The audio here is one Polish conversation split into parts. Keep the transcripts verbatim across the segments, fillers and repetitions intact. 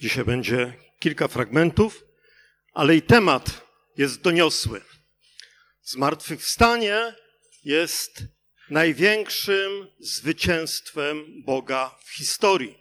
Dzisiaj będzie kilka fragmentów, ale i temat jest doniosły. Zmartwychwstanie jest największym zwycięstwem Boga w historii.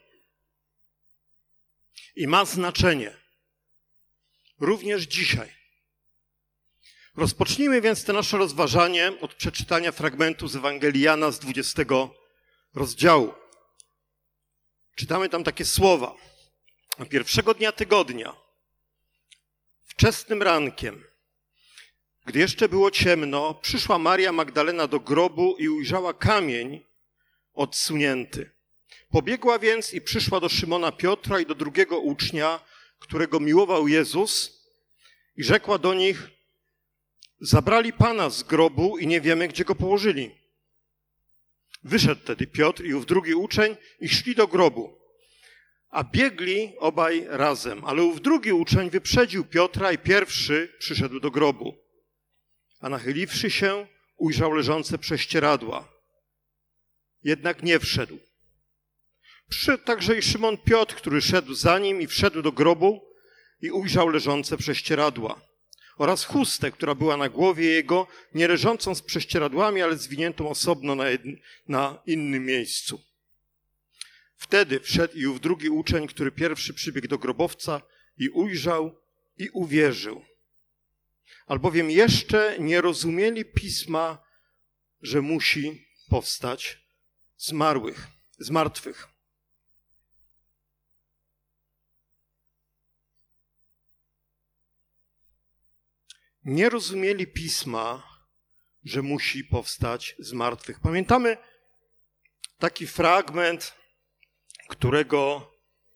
I ma znaczenie. Również dzisiaj. Rozpocznijmy więc te nasze rozważanie od przeczytania fragmentu z Ewangelii Jana z dwudziestego rozdziału. Czytamy tam takie słowa. Pierwszego dnia tygodnia, wczesnym rankiem, gdy jeszcze było ciemno, przyszła Maria Magdalena do grobu i ujrzała kamień odsunięty. Pobiegła więc i przyszła do Szymona Piotra i do drugiego ucznia, którego miłował Jezus, i rzekła do nich: zabrali Pana z grobu i nie wiemy, gdzie go położyli. Wyszedł tedy Piotr i ów drugi uczeń i szli do grobu. A biegli obaj razem, ale ów drugi uczeń wyprzedził Piotra i pierwszy przyszedł do grobu. A nachyliwszy się, ujrzał leżące prześcieradła. Jednak nie wszedł. Przyszedł także i Szymon Piotr, który szedł za nim i wszedł do grobu i ujrzał leżące prześcieradła. Oraz chustę, która była na głowie jego, nie leżącą z prześcieradłami, ale zwiniętą osobno na, jedn- na innym miejscu. Wtedy wszedł i ów drugi uczeń, który pierwszy przybiegł do grobowca i ujrzał i uwierzył. Albowiem jeszcze nie rozumieli pisma, że musi powstać zmarłych, z martwych. Nie rozumieli pisma, że musi powstać z martwych. Pamiętamy taki fragment, którego,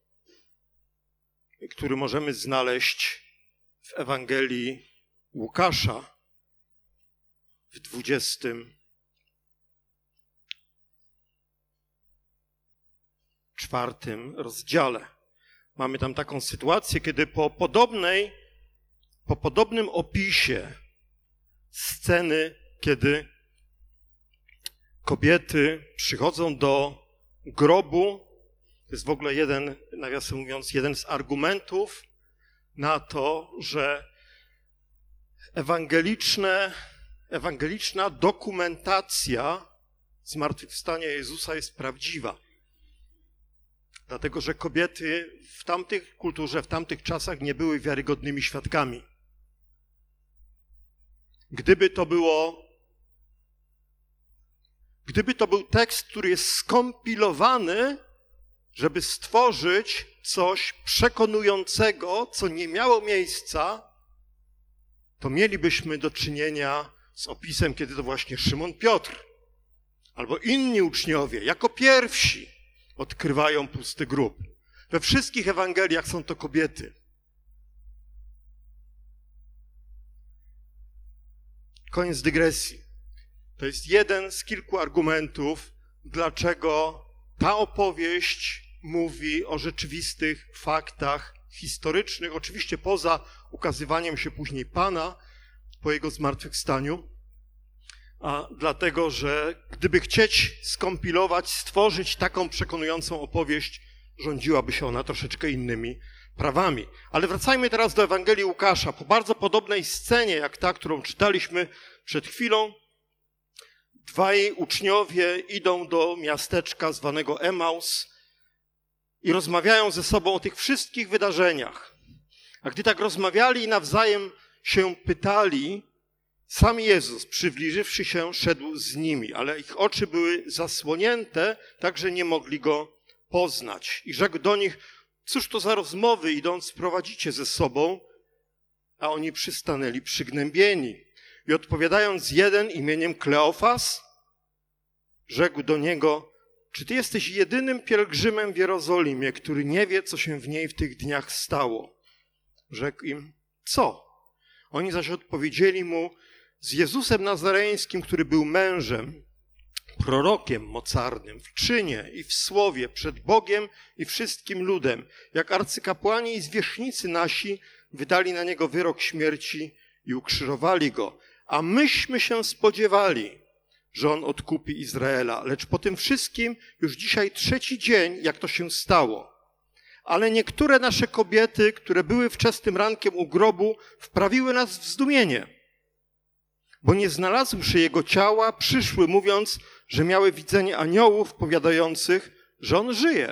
który możemy znaleźć w Ewangelii Łukasza w dwudziestym czwartym rozdziale. Mamy tam taką sytuację, kiedy po podobnej, po podobnym opisie sceny, kiedy kobiety przychodzą do grobu. To jest w ogóle jeden, nawiasem mówiąc, jeden z argumentów na to, że ewangeliczne, ewangeliczna dokumentacja zmartwychwstania Jezusa jest prawdziwa. Dlatego, że kobiety w tamtej kulturze, w tamtych czasach nie były wiarygodnymi świadkami. Gdyby to było, gdyby to był tekst, który jest skompilowany, żeby stworzyć coś przekonującego, co nie miało miejsca, to mielibyśmy do czynienia z opisem, kiedy to właśnie Szymon Piotr albo inni uczniowie jako pierwsi odkrywają pusty grób. We wszystkich Ewangeliach są to kobiety. Koniec dygresji. To jest jeden z kilku argumentów, dlaczego ta opowieść mówi o rzeczywistych faktach historycznych, oczywiście poza ukazywaniem się później Pana po Jego zmartwychwstaniu, a dlatego, że gdyby chcieć skompilować, stworzyć taką przekonującą opowieść, rządziłaby się ona troszeczkę innymi prawami. Ale wracajmy teraz do Ewangelii Łukasza. Po bardzo podobnej scenie, jak ta, którą czytaliśmy przed chwilą, dwaj uczniowie idą do miasteczka zwanego Emaus i rozmawiają ze sobą o tych wszystkich wydarzeniach. A gdy tak rozmawiali i nawzajem się pytali, sam Jezus, przybliżywszy się, szedł z nimi, ale ich oczy były zasłonięte, tak że nie mogli go poznać. I rzekł do nich: cóż to za rozmowy, idąc, prowadzicie ze sobą? A oni przystanęli przygnębieni. I odpowiadając jeden imieniem Kleofas, rzekł do niego: czy ty jesteś jedynym pielgrzymem w Jerozolimie, który nie wie, co się w niej w tych dniach stało? Rzekł im: co? Oni zaś odpowiedzieli mu: z Jezusem Nazareńskim, który był mężem, prorokiem mocarnym w czynie i w słowie przed Bogiem i wszystkim ludem, jak arcykapłani i zwierzchnicy nasi wydali na niego wyrok śmierci i ukrzyżowali go. A myśmy się spodziewali, że on odkupi Izraela. Lecz po tym wszystkim już dzisiaj trzeci dzień, jak to się stało. ale niektóre nasze kobiety, które były wczesnym rankiem u grobu, wprawiły nas w zdumienie, bo nie znalazłszy jego ciała, przyszły mówiąc, że miały widzenie aniołów powiadających, że on żyje.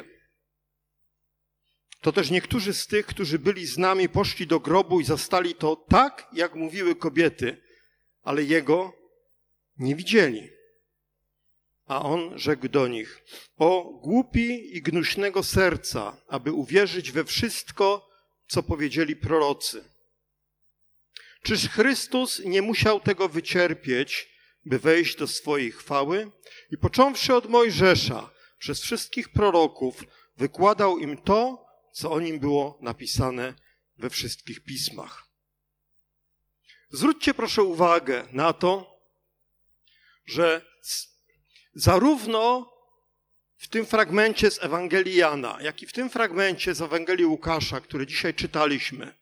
To też niektórzy z tych, którzy byli z nami, poszli do grobu i zastali to tak, jak mówiły kobiety, ale jego nie widzieli. A on rzekł do nich: o głupi i gnuśnego serca, aby uwierzyć we wszystko, co powiedzieli prorocy. Czyż Chrystus nie musiał tego wycierpieć, by wejść do swojej chwały? I począwszy od Mojżesza, przez wszystkich proroków, wykładał im to, co o nim było napisane we wszystkich pismach. Zwróćcie proszę uwagę na to, że zarówno w tym fragmencie z Ewangelii Jana, jak i w tym fragmencie z Ewangelii Łukasza, który dzisiaj czytaliśmy,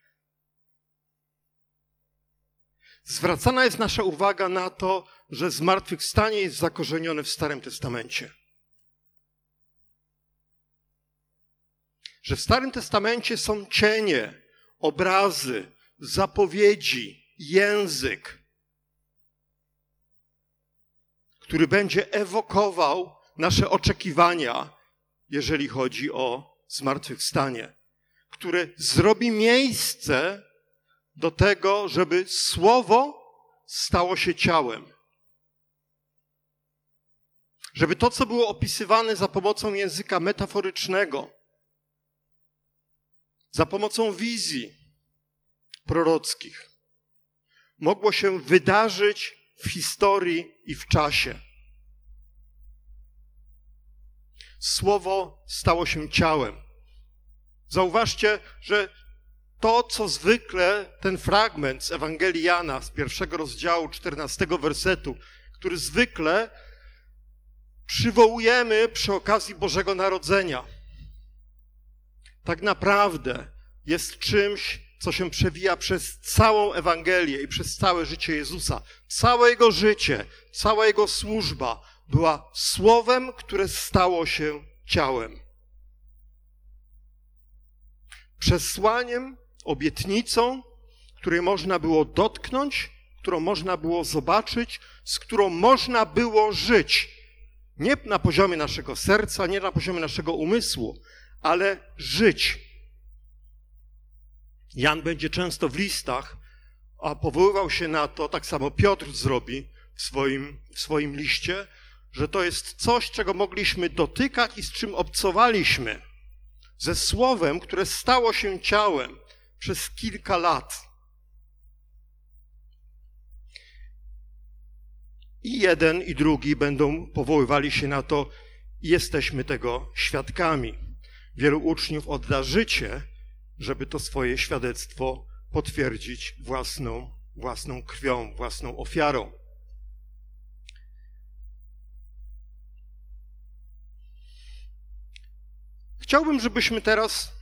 zwracana jest nasza uwaga na to, że zmartwychwstanie jest zakorzenione w Starym Testamencie. Że w Starym Testamencie są cienie, obrazy, zapowiedzi, język, który będzie ewokował nasze oczekiwania, jeżeli chodzi o zmartwychwstanie, który zrobi miejsce do tego, żeby Słowo stało się ciałem. Żeby to, co było opisywane za pomocą języka metaforycznego, za pomocą wizji prorockich, mogło się wydarzyć w historii i w czasie. Słowo stało się ciałem. Zauważcie, że to, co zwykle ten fragment z Ewangelii Jana, z pierwszego rozdziału, czternastego wersetu, który zwykle przywołujemy przy okazji Bożego Narodzenia, tak naprawdę jest czymś, co się przewija przez całą Ewangelię i przez całe życie Jezusa. Całe Jego życie, cała Jego służba była słowem, które stało się ciałem. Przesłaniem, obietnicą, której można było dotknąć, którą można było zobaczyć, z którą można było żyć. Nie na poziomie naszego serca, nie na poziomie naszego umysłu, ale żyć. Jan będzie często w listach, a powoływał się na to, tak samo Piotr zrobi w swoim, w swoim liście, że to jest coś, czego mogliśmy dotykać i z czym obcowaliśmy. Ze słowem, które stało się ciałem przez kilka lat. I jeden, i drugi będą powoływali się na to i jesteśmy tego świadkami. Wielu uczniów odda życie, żeby to swoje świadectwo potwierdzić własną, własną krwią, własną ofiarą. Chciałbym, żebyśmy teraz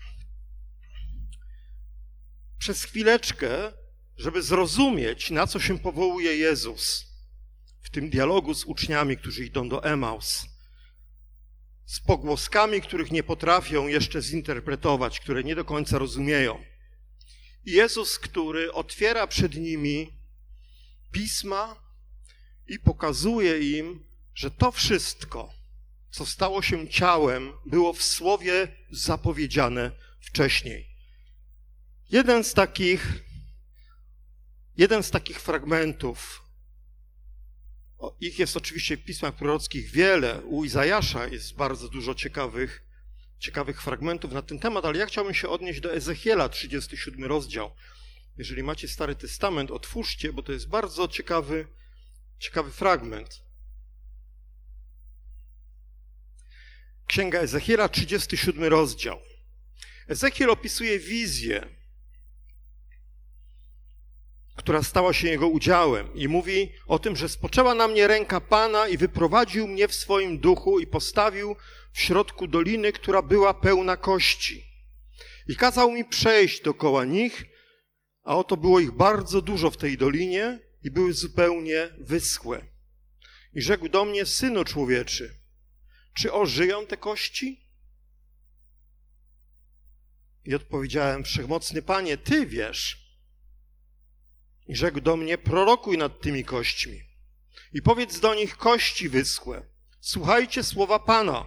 przez chwileczkę, żeby zrozumieć, na co się powołuje Jezus w tym dialogu z uczniami, którzy idą do Emaus, z pogłoskami, których nie potrafią jeszcze zinterpretować, które nie do końca rozumieją. I Jezus, który otwiera przed nimi pisma i pokazuje im, że to wszystko, co stało się ciałem, było w Słowie zapowiedziane wcześniej. Jeden z takich, jeden z takich fragmentów, ich jest oczywiście w pismach prorockich wiele, u Izajasza jest bardzo dużo ciekawych, ciekawych fragmentów na ten temat, ale ja chciałbym się odnieść do Ezechiela, trzydziesty siódmy rozdział. Jeżeli macie Stary Testament, otwórzcie, bo to jest bardzo ciekawy, ciekawy fragment. Księga Ezechiela, trzydziesty siódmy rozdział. Ezechiel opisuje wizję, która stała się jego udziałem i mówi o tym, że spoczęła na mnie ręka Pana i wyprowadził mnie w swoim duchu i postawił w środku doliny, która była pełna kości. I kazał mi przejść dookoła nich, a oto było ich bardzo dużo w tej dolinie i były zupełnie wyschłe. I rzekł do mnie: synu człowieczy, czy ożyją te kości? I odpowiedziałem: Wszechmocny Panie, Ty wiesz. I rzekł do mnie: prorokuj nad tymi kośćmi i powiedz do nich: kości wyschłe, słuchajcie słowa Pana.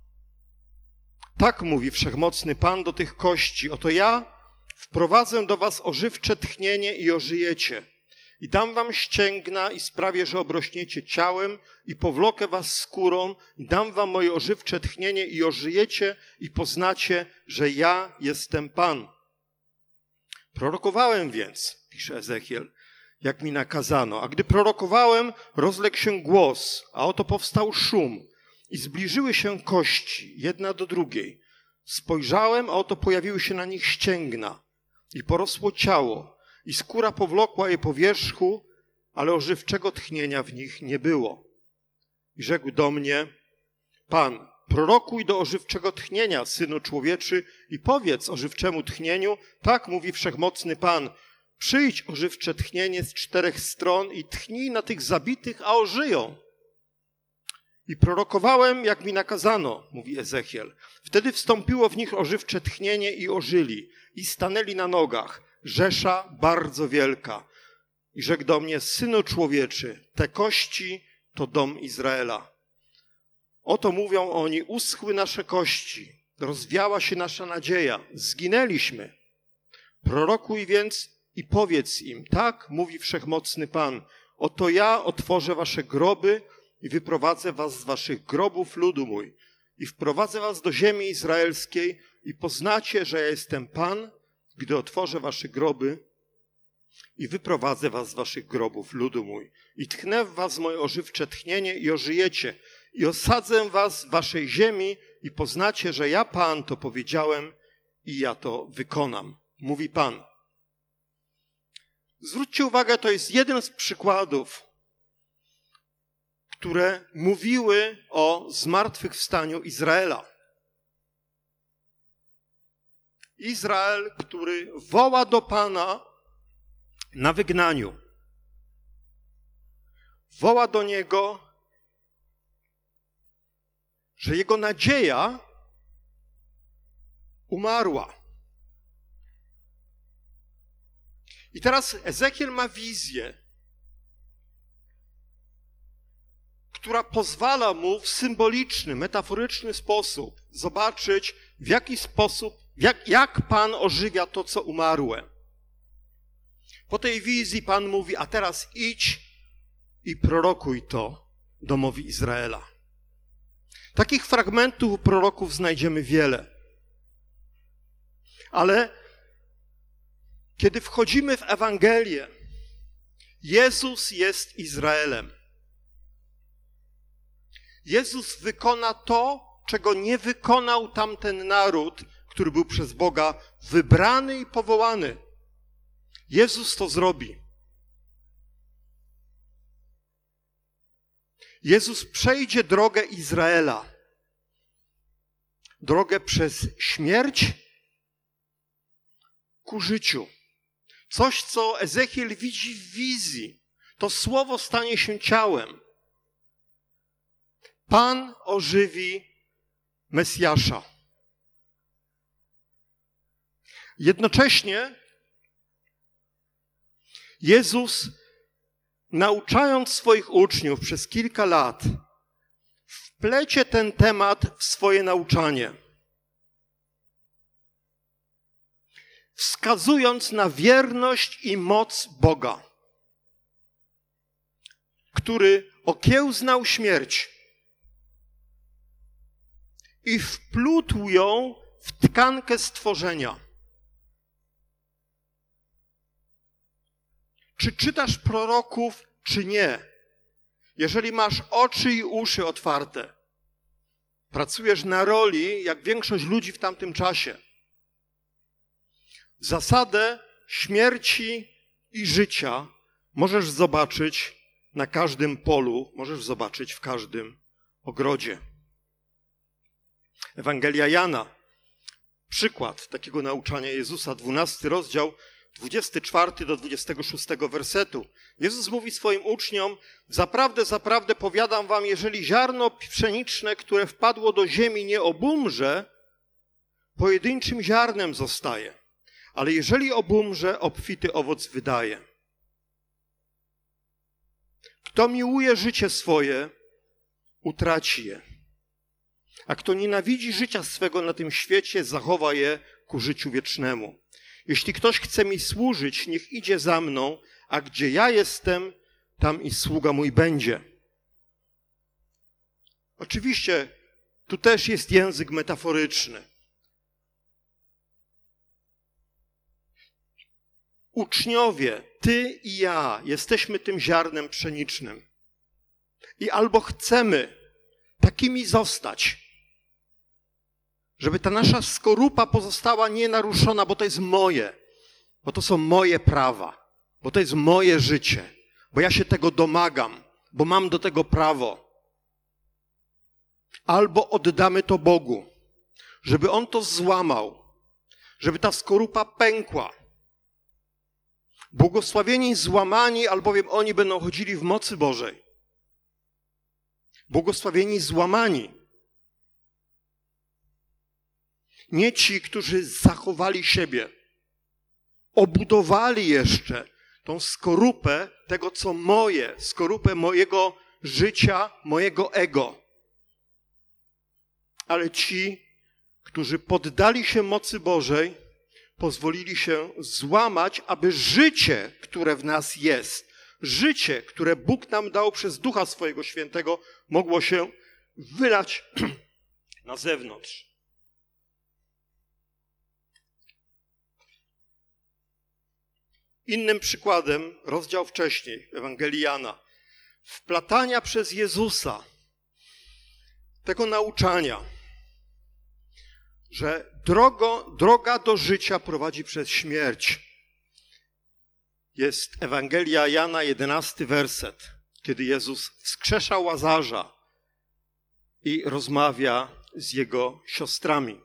Tak mówi Wszechmocny Pan do tych kości: oto ja wprowadzę do was ożywcze tchnienie i ożyjecie. I dam wam ścięgna i sprawię, że obrośniecie ciałem i powlokę was skórą i dam wam moje ożywcze tchnienie i ożyjecie i poznacie, że ja jestem Pan. Prorokowałem więc, pisze Ezechiel, jak mi nakazano, a gdy prorokowałem, rozległ się głos, a oto powstał szum i zbliżyły się kości jedna do drugiej. Spojrzałem, a oto pojawiły się na nich ścięgna i porosło ciało i skóra powlokła je po wierzchu, ale ożywczego tchnienia w nich nie było. I rzekł do mnie: Pan, prorokuj do ożywczego tchnienia, synu człowieczy, i powiedz ożywczemu tchnieniu: tak mówi Wszechmocny Pan, przyjdź ożywcze tchnienie z czterech stron i tchnij na tych zabitych, a ożyją. I prorokowałem, jak mi nakazano, mówi Ezechiel. Wtedy wstąpiło w nich ożywcze tchnienie i ożyli i stanęli na nogach, rzesza bardzo wielka. I rzekł do mnie: synu człowieczy, te kości to dom Izraela. Oto mówią oni: uschły nasze kości, rozwiała się nasza nadzieja, zginęliśmy. Prorokuj więc i powiedz im: tak mówi Wszechmocny Pan, oto ja otworzę wasze groby i wyprowadzę was z waszych grobów, ludu mój, i wprowadzę was do ziemi izraelskiej i poznacie, że ja jestem Pan, gdy otworzę wasze groby i wyprowadzę was z waszych grobów, ludu mój, i tchnę w was moje ożywcze tchnienie i ożyjecie, i osadzę was w waszej ziemi i poznacie, że ja Pan to powiedziałem i ja to wykonam, mówi Pan. Zwróćcie uwagę, to jest jeden z przykładów, które mówiły o zmartwychwstaniu Izraela. Izrael, który woła do Pana na wygnaniu. Woła do Niego, że jego nadzieja umarła. I teraz Ezechiel ma wizję, która pozwala mu w symboliczny, metaforyczny sposób zobaczyć, w jaki sposób, jak, jak Pan ożywia to, co umarłe. Po tej wizji Pan mówi: a teraz idź i prorokuj to domowi Izraela. Takich fragmentów u proroków znajdziemy wiele. Ale kiedy wchodzimy w Ewangelię, Jezus jest Izraelem. Jezus wykona to, czego nie wykonał tamten naród, który był przez Boga wybrany i powołany. Jezus to zrobi. Jezus przejdzie drogę Izraela. Drogę przez śmierć ku życiu. Coś, co Ezechiel widzi w wizji. To słowo stanie się ciałem. Pan ożywi Mesjasza. Jednocześnie Jezus, nauczając swoich uczniów przez kilka lat, wplecie ten temat w swoje nauczanie, wskazując na wierność i moc Boga, który okiełznał śmierć i wplótł ją w tkankę stworzenia. Czy czytasz proroków, czy nie? Jeżeli masz oczy i uszy otwarte, pracujesz na roli, jak większość ludzi w tamtym czasie. Zasadę śmierci i życia możesz zobaczyć na każdym polu, możesz zobaczyć w każdym ogrodzie. Ewangelia Jana, przykład takiego nauczania Jezusa, dwunasty rozdział, dwudziesty czwarty do dwudziestego szóstego wersetu. Jezus mówi swoim uczniom: zaprawdę, zaprawdę powiadam wam, jeżeli ziarno pszeniczne, które wpadło do ziemi, nie obumrze, pojedynczym ziarnem zostaje, ale jeżeli obumrze, obfity owoc wydaje. Kto miłuje życie swoje, utraci je, a kto nienawidzi życia swego na tym świecie, zachowa je ku życiu wiecznemu. Jeśli ktoś chce mi służyć, niech idzie za mną, a gdzie ja jestem, tam i sługa mój będzie. Oczywiście tu też jest język metaforyczny. Uczniowie, ty i ja, jesteśmy tym ziarnem pszenicznym. I albo chcemy takimi zostać, żeby ta nasza skorupa pozostała nienaruszona, bo to jest moje, bo to są moje prawa, bo to jest moje życie, bo ja się tego domagam, bo mam do tego prawo. Albo oddamy to Bogu, żeby On to złamał, żeby ta skorupa pękła. Błogosławieni złamani, albowiem oni będą chodzili w mocy Bożej. Błogosławieni złamani. Nie ci, którzy zachowali siebie, obudowali jeszcze tą skorupę tego, co moje, skorupę mojego życia, mojego ego. Ale ci, którzy poddali się mocy Bożej, pozwolili się złamać, aby życie, które w nas jest, życie, które Bóg nam dał przez Ducha swojego Świętego, mogło się wylać na zewnątrz. Innym przykładem, rozdział wcześniej, Ewangelii Jana, wplatania przez Jezusa tego nauczania, że drogo, droga do życia prowadzi przez śmierć. Jest Ewangelia Jana, jedenasty werset, kiedy Jezus wskrzesza Łazarza i rozmawia z jego siostrami.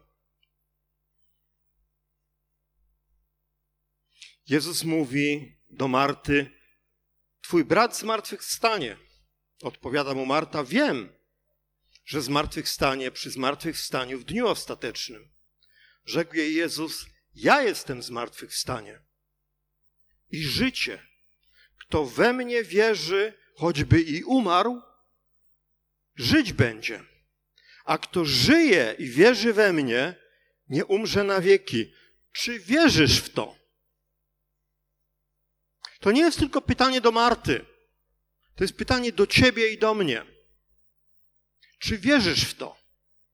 Jezus mówi do Marty, twój brat zmartwychwstanie. Odpowiada mu Marta, wiem, że zmartwychwstanie przy zmartwychwstaniu w dniu ostatecznym. Rzekł jej Jezus, ja jestem zmartwychwstanie i życie. Kto we mnie wierzy, choćby i umarł, żyć będzie. A kto żyje i wierzy we mnie, nie umrze na wieki. Czy wierzysz w to? To nie jest tylko pytanie do Marty. To jest pytanie do ciebie i do mnie. Czy wierzysz w to?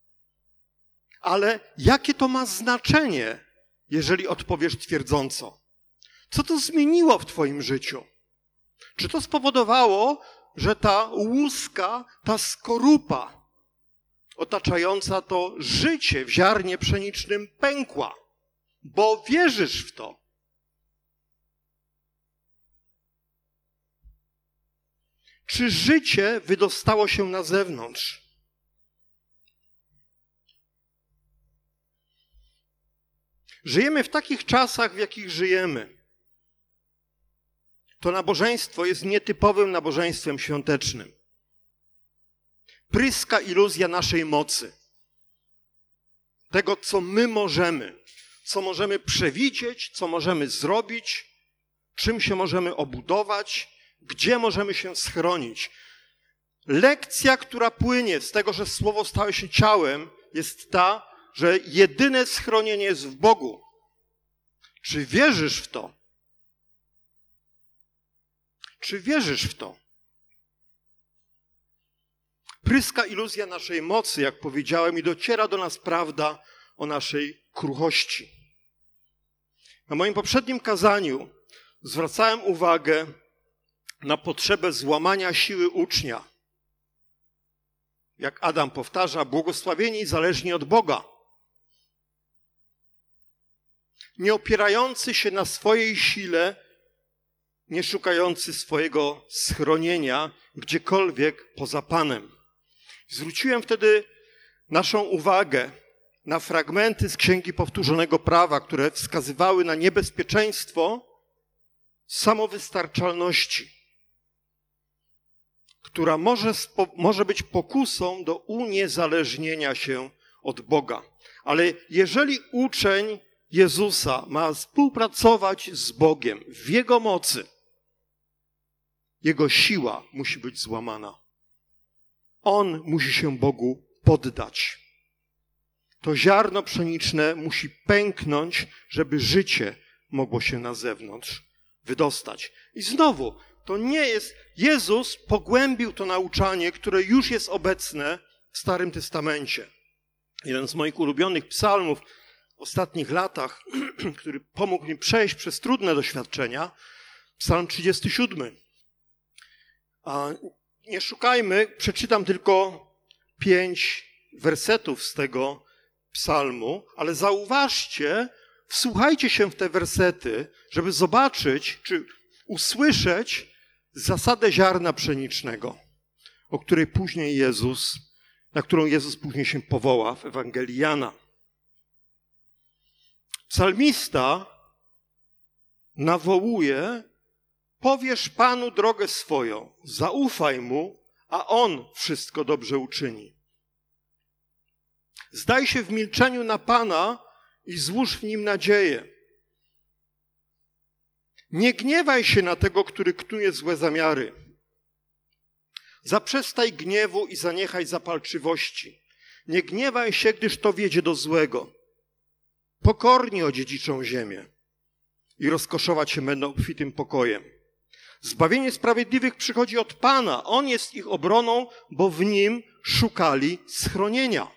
Ale jakie to ma znaczenie, jeżeli odpowiesz twierdząco? Co to zmieniło w twoim życiu? Czy to spowodowało, że ta łuska, ta skorupa otaczająca to życie w ziarnie pszenicznym pękła? Bo wierzysz w to. Czy życie wydostało się na zewnątrz? Żyjemy w takich czasach, w jakich żyjemy. To nabożeństwo jest nietypowym nabożeństwem świątecznym. Pryska iluzja naszej mocy. Tego, co my możemy, co możemy przewidzieć, co możemy zrobić, czym się możemy obudować, gdzie możemy się schronić. Lekcja, która płynie z tego, że Słowo stało się ciałem, jest ta, że jedyne schronienie jest w Bogu. Czy wierzysz w to? Czy wierzysz w to? Pryska iluzja naszej mocy, jak powiedziałem, i dociera do nas prawda o naszej kruchości. Na moim poprzednim kazaniu zwracałem uwagę na potrzebę złamania siły ucznia. Jak Adam powtarza, błogosławieni zależni od Boga. Nie opierający się na swojej sile, nie szukający swojego schronienia gdziekolwiek poza Panem. Zwróciłem wtedy naszą uwagę na fragmenty z Księgi Powtórzonego Prawa, które wskazywały na niebezpieczeństwo samowystarczalności, która może, może być pokusą do uniezależnienia się od Boga. Ale jeżeli uczeń Jezusa ma współpracować z Bogiem w Jego mocy, Jego siła musi być złamana. On musi się Bogu poddać. To ziarno pszeniczne musi pęknąć, żeby życie mogło się na zewnątrz wydostać. I znowu, to nie jest... Jezus pogłębił to nauczanie, które już jest obecne w Starym Testamencie. Jeden z moich ulubionych psalmów w ostatnich latach, który pomógł mi przejść przez trudne doświadczenia, psalm trzydziesty siódmy. A nie szukajmy, przeczytam tylko pięć wersetów z tego psalmu, ale zauważcie, wsłuchajcie się w te wersety, żeby zobaczyć, czy usłyszeć zasadę ziarna pszenicznego, o której później Jezus, na którą Jezus później się powoła w Ewangelii Jana. Psalmista nawołuje: powierz Panu drogę swoją, zaufaj Mu, a On wszystko dobrze uczyni. Zdaj się w milczeniu na Pana i złóż w Nim nadzieję. Nie gniewaj się na tego, który knuje złe zamiary. Zaprzestaj gniewu i zaniechaj zapalczywości. Nie gniewaj się, gdyż to wiedzie do złego. Pokornie odziedziczą ziemię i rozkoszować się będą obfitym pokojem. Zbawienie sprawiedliwych przychodzi od Pana. On jest ich obroną, bo w Nim szukali schronienia.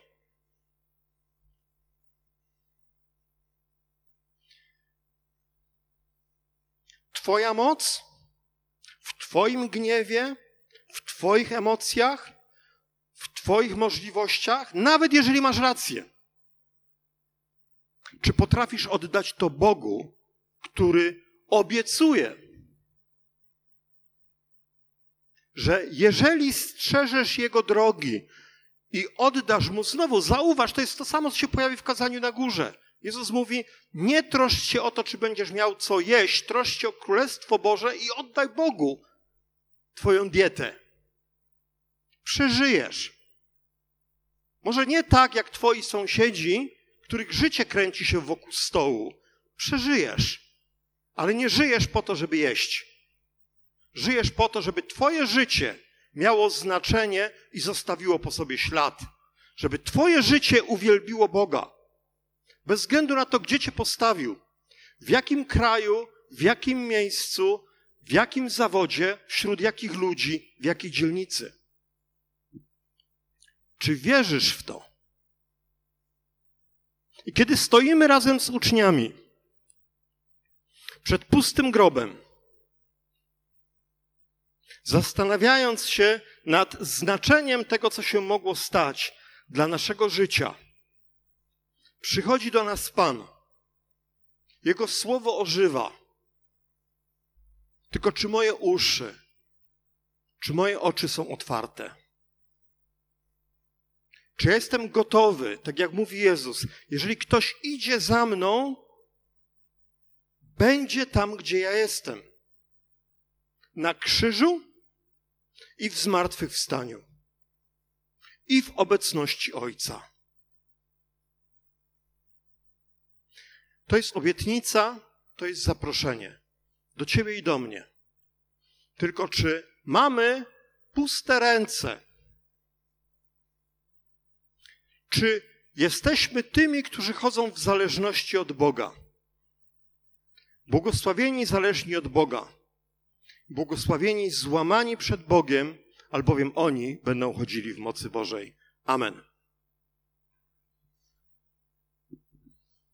Twoja moc w Twoim gniewie, w Twoich emocjach, w Twoich możliwościach, nawet jeżeli masz rację. Czy potrafisz oddać to Bogu, który obiecuje, że jeżeli strzeżesz Jego drogi i oddasz Mu, znowu zauważ, to jest to samo, co się pojawi w kazaniu na górze. Jezus mówi: nie troszcz się o to, czy będziesz miał co jeść, troszcz się o Królestwo Boże i oddaj Bogu Twoją dietę. Przeżyjesz. Może nie tak, jak Twoi sąsiedzi, których życie kręci się wokół stołu. Przeżyjesz, ale nie żyjesz po to, żeby jeść. Żyjesz po to, żeby Twoje życie miało znaczenie i zostawiło po sobie ślad. Żeby Twoje życie uwielbiło Boga. Bez względu na to, gdzie Cię postawił, w jakim kraju, w jakim miejscu, w jakim zawodzie, wśród jakich ludzi, w jakiej dzielnicy. Czy wierzysz w to? I kiedy stoimy razem z uczniami przed pustym grobem, zastanawiając się nad znaczeniem tego, co się mogło stać dla naszego życia, przychodzi do nas Pan. Jego słowo ożywa. Tylko czy moje uszy, czy moje oczy są otwarte? Czy ja jestem gotowy, tak jak mówi Jezus, jeżeli ktoś idzie za mną, będzie tam, gdzie ja jestem. Na krzyżu i w zmartwychwstaniu. I w obecności Ojca. To jest obietnica, to jest zaproszenie. Do Ciebie i do mnie. Tylko czy mamy puste ręce? Czy jesteśmy tymi, którzy chodzą w zależności od Boga? Błogosławieni zależni od Boga. Błogosławieni złamani przed Bogiem, albowiem oni będą chodzili w mocy Bożej. Amen.